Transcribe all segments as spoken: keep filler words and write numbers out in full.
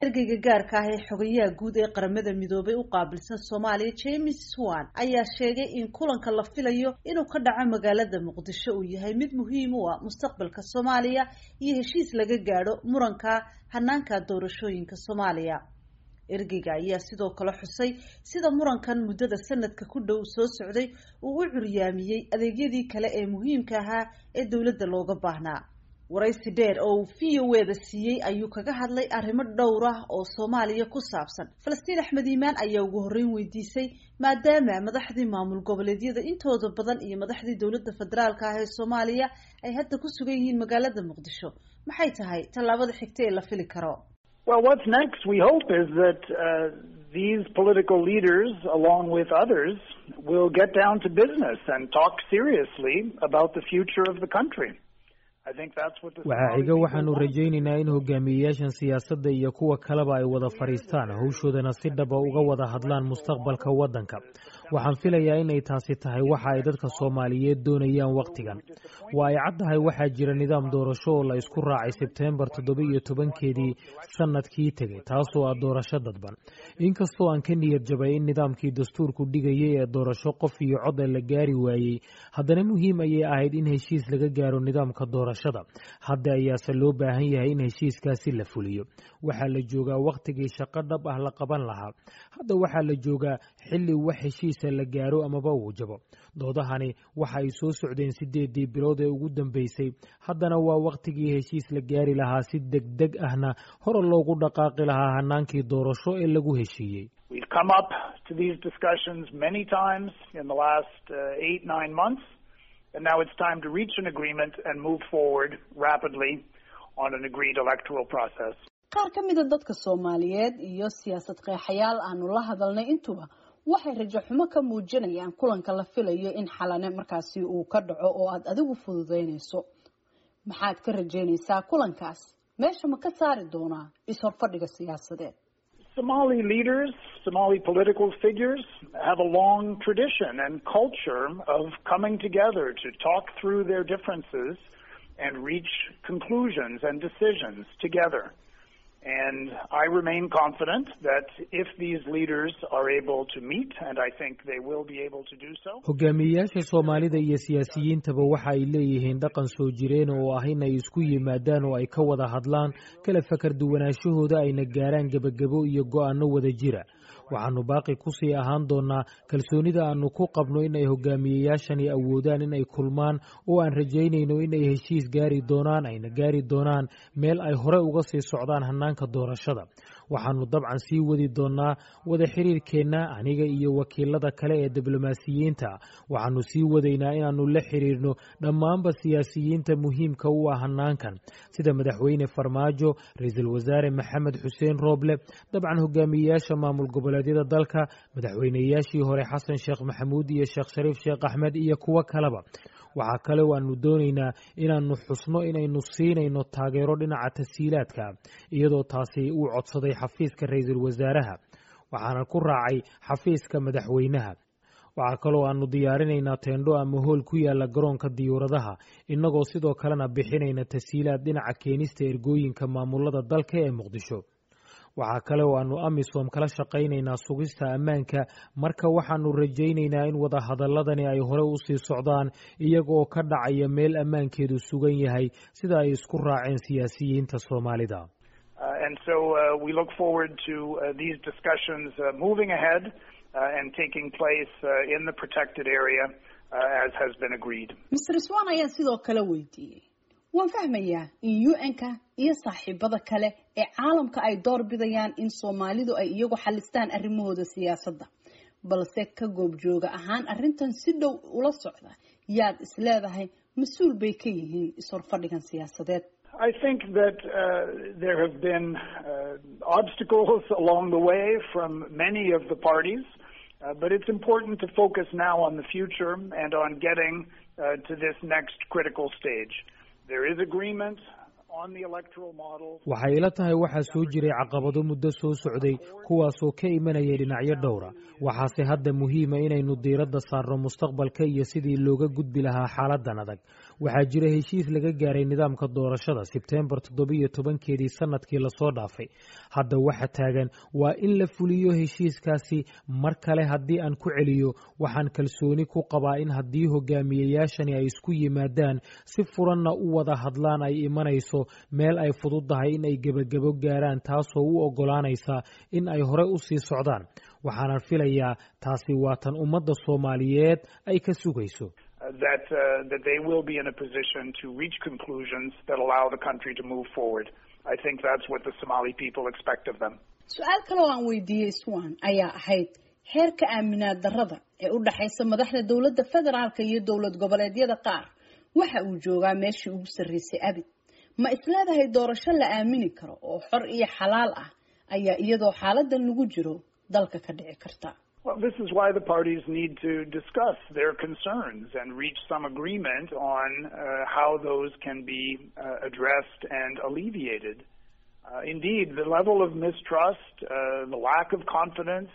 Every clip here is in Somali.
ergeyga gaarka ah ee xogayaha guud ee qaramada midoobay u qaabilsan Soomaaliya James Swan ayaa sheegay in kulanka la filayo inuu ka dhaco magaalada Muqdisho uu yahay mid muhiim u ah mustaqbalka Soomaaliya iyo heshiis laga gaadho muranka hanaanka doorashooyinka Soomaaliya. ergeyga ayaa sidoo kale xusay sida murankan muddada sanadka ku dhow soo socday uu u curyaamiyay adeegyadii kale ee muhiimka ahaa ee dowladda looga baahnaa. waraysi dheer oo uu V O A da siiyey ayuu kaga hadlay arrimo dhowr ah oo Soomaaliya ku saabsan. Falastiin Axmed Iimaan ayaa ugu horreyn weydiisay maadaama madaxdii maamul goboleedyada intooda badan iyo madaxdii dowladda federaalka ah ee Soomaaliya ay hadda ku sugan yihiin magaalada Muqdisho, maxay tahay tallaabada xigta ee la fili karo? Well, what's next, we hope, is that uh, these political leaders, along with others, will get down to business and talk seriously about the future of the country. I think that's what the waxa iga waxaanu rajaynaynaa in hogaamiyeyaashan siyaasadda iyo kuwa kaleba ay wada fariistaan hawshoodana si dhab ah uga wada hadlaan mustaqbalka waddanka. waxaan filayaa inay taasi tahay waxa ay dadka Soomaaliyeed doonayaan waqtigan. waa ay caddahay waxaa jira nidaam doorasho oo la isku raacay Sebtembar toddoba iyo tobankeedii sanadkii tegay, taasoo ah doorasho dadban. inkastoo aan ka niyad jabay in nidaamkii dastuurku dhigayay ee doorasho qof iyo cod la gaari waayey, haddana muhiim ayay ahayd in heshiis laga gaaro nidaamka doorashada. hadda ayaase loo baahan yahay in heshiiskaasi la fuliyo. waxaa la joogaa waqtigii shaqo dhab ah la qaban lahaa. hadda waxaa la joogaa xilli wax heshiis la gaaro amaba uu jabo. doodahani waxa ay soo socdeen sideedii bilood ee ugu dambeysay. haddana waa waqtigii heshiis la gaari lahaa si degdeg ahna hore loogu dhaqaaqi lahaa hanaankii doorasho ee lagu heshiiyey. We've come up to these discussions many times in the last uh, eight, nine months, and now it's time to reach an agreement and move forward rapidly on an agreed electoral process. qaar ka mid ah dadka Soomaaliyeed iyo siyaasad qeexayaal aanu la hadalnay intuba waxay rajo xumo ka muujinayaan kulanka la filayo in xalane markaasi uu ka dhaco oo aad adigu fududeynayso. maxaad ka rajaynaysaa kulankaas? meesha ma ka saari doonaa is-horfadhiga siyaasadeed? Somali leaders, Somali political figures have a long tradition and culture of coming together to talk through their differences and reach conclusions and decisions together. And I remain confident that if these leaders are able to meet, and I think they will be able to do so. hogaamiyeyaasha Soomaalida iyo siyaasiyiintaba waxa ay leeyihiin dhaqan soo jireen oo ah in ay isku yimaadaan oo ay ka wada hadlaan kala fakar duwanaashahooda ayna gaaraan gabagabo iyo go'aano wada jira. waxaanu baaqi ku sii ahaan doonaa kalsoonida aanu ku qabno in ay hogaamiyeyaashani awoodaan in ay kulmaan oo aan rajaynayno in ay heshiis gaari doonaan ayna gaari doonaan meel ay hore uga sii socdaan hanaanka doorashada. waxaanu dabcan sii wadi doonaa wada xiriirkeenna aniga iyo wakiilada kale ee diblomaasiyiinta. waxaanu sii wadaynaa inaanu la xiriirno dhammaanba siyaasiyiinta muhiimka u ah hanaankan sida madaxweyne Farmaajo, ra'iisul wasaare Maxamed Xuseen Rooble, dabcan hogaamiyeyaasha maamul goboleedyada dalka, madaxweynayaashii hore Xasan Sheekh Maxamuud iyo Sheekh Shariif Sheekh Axmed iyo kuwa kaleba. waxaa kale oo aanu doonaynaa inaanu xusno inaynu siinayno taageero dhinaca tasiilaadka iyadoo taasi uu codsaday xafiiska ra'iisul wasaaraha. waxaana ku raacay xafiiska madaxweynaha. waxaa kaloo aanu diyaarinaynaa teendho ama hool ku yaala garoonka diyuuradaha, innagoo sidoo kalena bixinayna tasiilaad dhinaca keenista ergooyinka maamulada dalka ee Muqdisho. waxaa kale oo aanu AMISOM kala shaqaynaynaa sugista ammaanka. marka waxaanu rajaynaynaa in wada hadaladani ay hore u sii socdaan iyaga oo ka dhacaya meel ammaankeedu sugan yahay sida ay isku raaceen siyaasiyiinta Soomaalida. Uh, and so uh, we look forward to uh, these discussions uh, moving ahead uh, and taking place uh, in the protected area uh, as has been agreed. Mister Swan ayaa sidoo kale weydiiyey, waan fahmayaa in U N-ka iyo saaxiibada kale ee caalamka ay door bidayaan in Soomaalidu ay iyagu xalistaan arrimahooda siyaasadda, balse ka goob jooga ahaan arrintan si dhow ula socda yaad isleedahay mas'uul bay ka yihiin is-horfadhigan siyaasadeed. I think that uh, there have been uh, obstacles along the way from many of the parties, uh, but it's important to focus now on the future and on getting uh, to this next critical stage. There is agreement on the electoral model. waxay ila tahay waxaa soo jiray caqabado muddo soo socday kuwaasoo ka imanaya dhinacyo dhowra. waxaase hadda muhiima inaynu diiradda saarno mustaqbalka iyo sidii looga gudbi lahaa xaaladan adag. waxaa jira heshiis laga gaaray nidaamka doorashada sebtembar toddobiyo tobankeedii sanadkii lasoo dhaafay. hadda waxa taagan waa in la fuliyo heshiiskaasi. mar kale haddii aan ku celiyo, waxaan kalsooni ku qabaa in haddii hogaamiyeyaashani ay isku yimaadaan si furanna u wada hadlaan ay imanayso meel ay fududahay in ay gebagabo gaaraan, taasoo u oggolaanaysa in ay hore u sii socdaan. waxaana filayaa taasi waa tan ummadda Soomaaliyeed ay ka sugayso. That uh, that they will be in a position to reach conclusions that allow the country to move forward. I think that's what the Somali people expect of them. Su'aal kale oo aan weydiiyey Swan ayaa ahayd heerka aaminaad darrada ee u dhaxaysa madaxda dowladda federaalka iyo dowlad goboleedyada qaar. waxa uu joogaa meeshii ugu sarreysay abid. ma isleedahay doorasho la aamini karo oo xor iyo xalaal ah ayaa iyadoo xaaladan lagu jiro dalka ka dhici karta? Well, this is why the parties need to discuss their concerns and reach some agreement on uh, how those can be uh, addressed and alleviated. Uh, indeed, the level of mistrust, uh, the lack of confidence,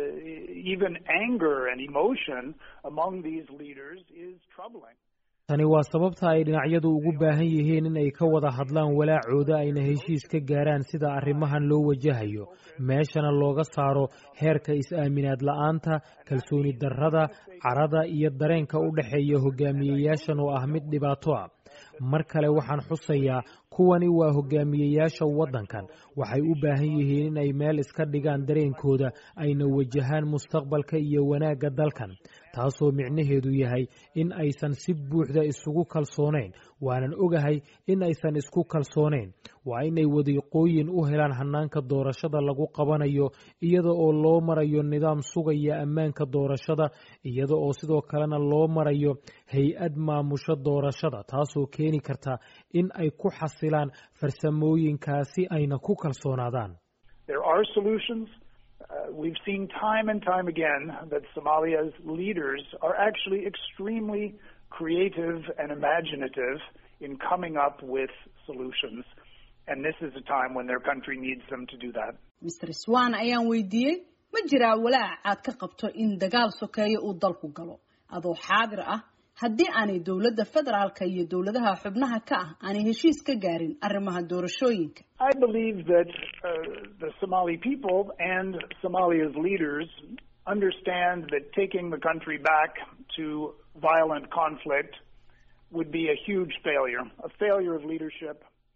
uh, even anger and emotion among these leaders is troubling. tani waa sababta ay dhinacyadu ugu baahan yihiin in ay ka wada hadlaan walaacooda ayna heshiis ka gaaraan sida arrimahan loo wajahayo, meeshana looga saaro heerka is-aaminaad la'aanta, kalsooni darrada, carada iyo dareenka u dhaxeeya hogaamiyeyaashan oo ah mid dhibaato ah. mar kale waxaan xusayaa kuwani waa hogaamiyeyaasha waddankan. waxay u baahan yihiin in ay meel iska dhigaan dareenkooda ayna wajahaan mustaqbalka iyo wanaagga dalkan, taasoo micnaheedu yahay in aysan si buuxda isugu kalsoonayn. waanan ogahay in aysan isku kalsoonayn. waa inay wadiiqooyin u helaan hanaanka doorashada lagu qabanayo iyada oo loo marayo nidaam sugaya ammaanka doorashada, iyada oo sidoo kalena loo marayo hay-ad maamusha doorashada, taasoo keeni karta in ay ku xasilaan farsamooyinkaasi ayna ku kalsoonaadaan. There are solutions. Uh, we've seen time and time again that Somalia's leaders are actually extremely creative and imaginative in coming up with solutions. And this is a time when their country needs them to do that. Mister Swan ayaan weydiiyey, ma jiraa walaac aad ka qabto in dagaal sokeeyo uu dalku galo adoo xaadir ah haddii aanay dowladda federaalka iyo dowladaha xubnaha ka ah aanay heshiis ka gaarin arrimaha doorashooyinka? I believe that uh, the Somali people and Somalia's leaders understand that taking the country back to violent conflict would be a huge failure, a failure of leadership.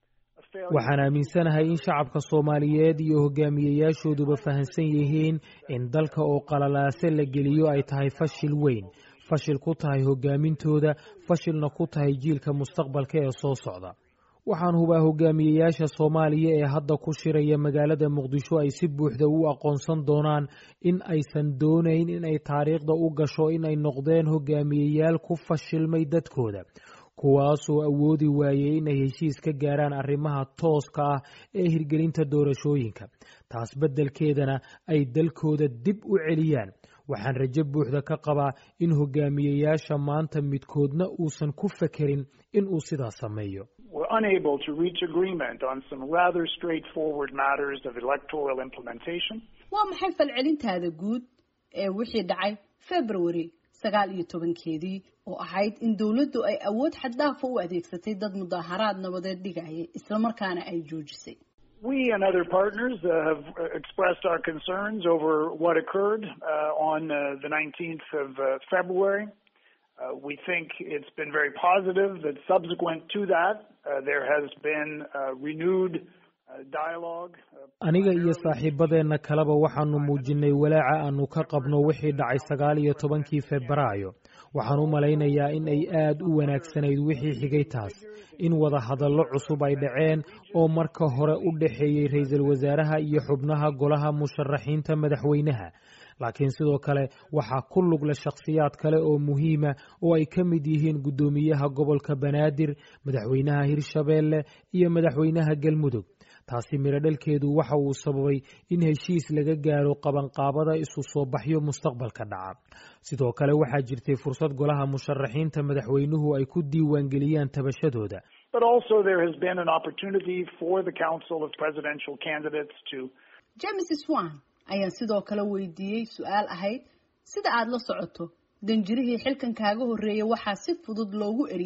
waxaan aaminsanahay in shacabka Soomaaliyeed iyo hogaamiyeyaashooduba fahansan yihiin in dalka oo qalalaase la geliyo ay tahay fashil weyn, fashil ku tahay hogaamintooda, fashilna ku tahay jiilka mustaqbalka ee soo socda. waxaan hubaa hogaamiyeyaasha Soomaaliya ee hadda ku shiraya magaalada Muqdisho ay si buuxda u aqoonsan doonaan in aysan doonayn in ay taariikhda u gasho in ay noqdeen hogaamiyeyaal ku fashilmay dadkooda, kuwaasoo awoodi waayey in ay heshiis ka gaaraan arrimaha tooska ah ee hirgelinta doorashooyinka, taas beddelkeedana ay dalkooda dib u celiyaan. waxaan rajo buuxda ka qabaa in hogaamiyeyaasha maanta midkoodna uusan ku fekerin in uu sidaas sameeyo. We're unable to reach agreement on some rather straightforward matters of electoral implementation. waa maxay falcelintaada guud ee wixii dhacay February sagaal iyo tobankeedii oo ahayd in dawladdu ay awood xad dhaaf u adeegsatay dad mudaharaad nabadeed dhigayay isla markaana ay joojisay? We and other partners uh, have expressed our concerns over what occurred uh, on uh, the nineteenth of uh, February. Uh, we think it's been very positive that subsequent to that uh, there has been uh, renewed uh, dialogue. aniga iyo saaxiibadeena kaleba waxaanu muujinay walaaca aanu ka qabno wixii dhacay sagaal iyo tobankii Febraayo. waxaan u malaynayaa in ay aad u wanaagsanayd wixii xigay taas, in wada hadallo cusub ay dhaceen oo marka hore u dhaxeeyay ra'iisul wasaaraha iyo xubnaha golaha musharaxiinta madaxweynaha. laakiin sidoo kale waxaa ku lug leh shakhsiyaad kale oo muhiima oo ay ka mid yihiin guddoomiyaha gobolka Banaadir, madaxweynaha Hirshabeelle iyo madaxweynaha Galmudug. taasi miro dhalkeedu waxa uu sababay in heshiis laga gaaro qabanqaabada isu soo baxyo mustaqbalka dhaca. sidoo kale waxaa jirtay fursad golaha musharaxiinta madaxweynuhu ay ku diiwaan geliyaan tabashadooda. But also there has been an opportunity for the Council of Presidential Candidates to James Swan ayaan sidoo kale weydiiyey su'aal ahayd sida aad la socoto danjirihii xilkan kaaga horeeyay waxaa si fudud loogu eriyay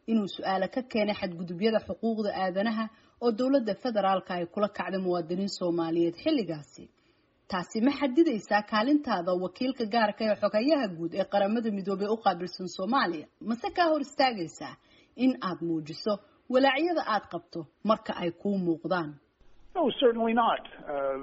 inuu su-aalo ka keenay xadgudubyada xuquuqda aadanaha oo dowladda federaalka ay kula kacday muwaadiniin soomaaliyeed xilligaasi. taasi ma xadidaysaa kaalintaada wakiilka gaarka ee xogayaha guud ee qaramada midoobay u qaabilsan Soomaaliya mase ka hor istaagaysaa in aad muujiso walaacyada aad qabto marka ay ku muuqdaan? No, certainly not. Uh,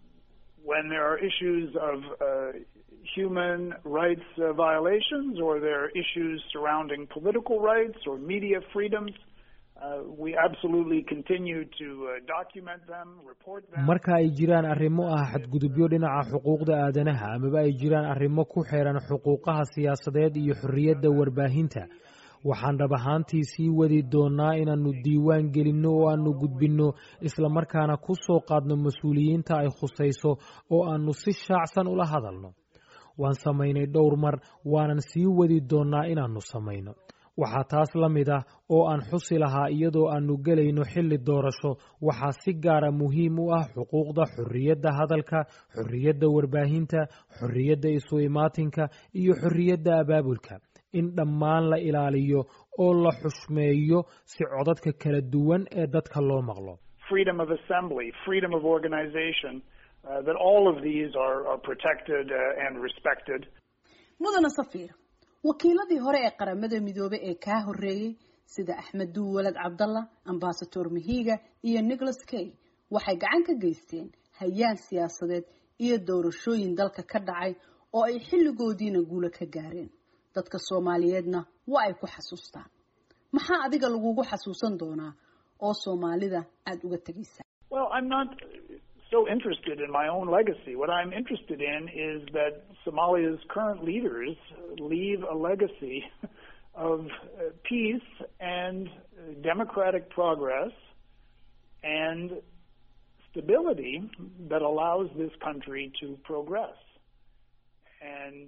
when there are issues of uh, human rights uh, violations or there are issues surrounding political rights or media freedoms, Uh, we absolutely continue to uh, document them, report them. Marka ay jiraan arrimo ah xadgudubyo dhinaca xuquuqda aadanaha amaba ay jiraan arrimo ku xeeran xuquuqaha siyaasadeed iyo xorriyadda warbaahinta, waxaan dhab ahaantii sii wadi doonaa inaannu diiwaan gelinno oo aannu gudbinno isla markaana ku soo qaadno mas-uuliyiinta ay khusayso oo aannu si shaacsan ula hadalno. Waan samaynay dhowr mar, waanan sii wadi doonaa inaannu samayno. waxaa taas la mid ah oo aan xusi lahaa iyadoo aanu gelayno xilli doorasho, waxaa si gaara muhiim u ah xuquuqda xorriyadda hadalka, xorriyadda warbaahinta, xorriyadda isu imaatinka iyo xorriyadda abaabulka, in dhammaan la ilaaliyo oo la xushmeeyo si codadka kala duwan ee dadka loo maqlo. Freedom of assembly, freedom of organization, uh, that all of these are, are protected uh, and respected. Mudana Safiir, wakiiladii hore ee qaramada midoobay ee ka horeeyay sida Axmed Duwalad Cabdalla, Ambassador Mihiga iyo Nicholas Kay waxay gacan ka geysteen hay'ad siyaasadeed iyo doorashooyin dalka ka dhacay oo ay xilligoodiina guulo ka gaareen. Dadka Soomaaliyeedna waa ay ku xasuustaan. Maxaa adiga lagugu xasuusan doonaa oo Soomaalida aad uga tagaysaa? Well, I'm not so interested in my own legacy. What I'm interested in is that Somalia's current leaders leave a legacy of peace and democratic progress and stability that allows this country to progress. And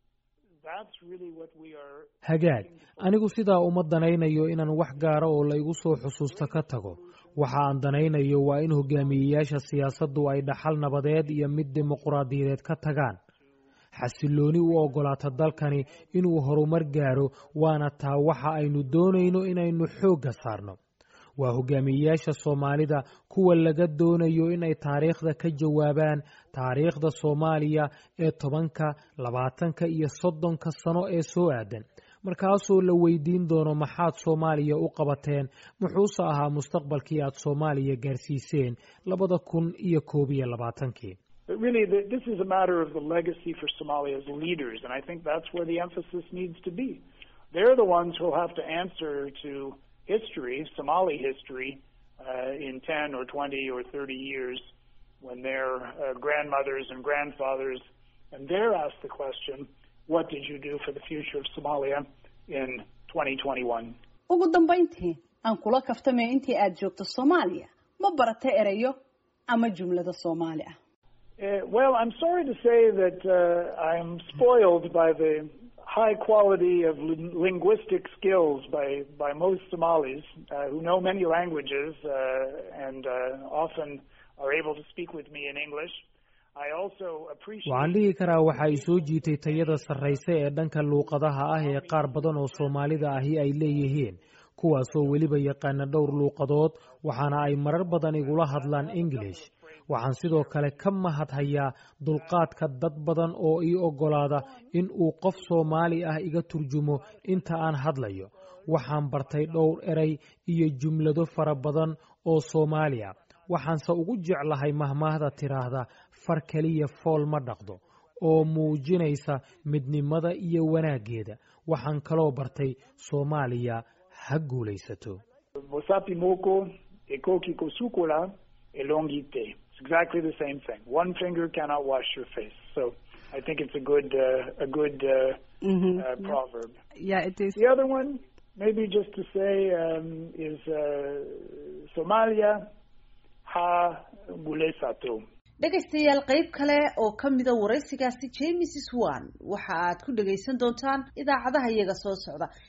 that's really what we are. Hagaag, anigu sidaa uma danaynayo inaan wax gaara oo la igu soo xusuusto ka tago. waxa aan danaynayo waa in hogaamiyeyaasha siyaasaddu ay dhaxal nabadeed iyo mid dimuqraadiyadeed ka tagaan, xasilooni u ogolaata dalkani inuu horumar gaaro, waana taa waxa aynu doonayno inaynu xoogga saarno. waa hogaamiyeyaasha Soomaalida kuwa laga doonayo inay taariikhda ka jawaabaan, taariikhda Soomaaliya ee tobanka, labaatanka iyo soddonka sano ee soo aadan, markaasoo la weydiin doono maxaad Soomaaliya u qabateen, muxuuse ahaa mustaqbalkii aad Soomaaliya gaarsiiseen labada kun iyo koob iyo labaatankii. But really, the, this is a matter of the legacy for Somalia's leaders, and I think that's where the emphasis needs to be. They're the ones who will have to answer to history, Somali history, uh, in ten or twenty or thirty years, when their uh, grandmothers and grandfathers, and they're asked the question, what did you do for the future of Somalia in twenty twenty-one? Ugu dambeyntii, aan kula kaftamay intii aad joogto Soomaaliya, ma baratay erayo ama jumlada Soomaali ah? Uh, well, I'm sorry to say that uh, I'm spoiled by the high quality of li- linguistic skills by, by most Somalis uh, who know many languages uh, and uh, often are able to speak with me in English. I also appreciate... waxaan dhihi karaa waxa ay soo jiitay tayada sarraysa ee dhanka luuqadaha ah ee qaar badan oo Soomaalida ahi ay leeyihiin, kuwaasoo weliba yaqaana dhowr luuqadood, waxaana ay marar badan igula hadlaan English. waxaan sidoo kale ka mahadhayaa dulqaadka dad badan oo ii ogolaada in uu qof Soomaali ah iga turjumo inta aan hadlayo. waxaan bartay dhowr eray iyo jumlado fara badan oo Soomaali ah. waxaanse ugu jeclahay mahmaahda tiraahda far kaliya fool ma dhaqdo, oo muujinaysa midnimada iyo wanaaggeeda. waxaan kaloo bartay Soomaaliya ha guulaysato. Bosapi moko ekoki kosukula elongite. It's exactly the same thing. One finger cannot wash your face. So I think it's a good uh, a good uh, mm-hmm. uh, proverb. Yeah, it is. The other one, maybe just to say, um, is uh, Somalia ha guulaysato. dhegaystayaal qayb kale oo ka mida waraysigaasi James Swan waxa aad ku dhagaysan doontaan idaacadaha iyaga soo socda.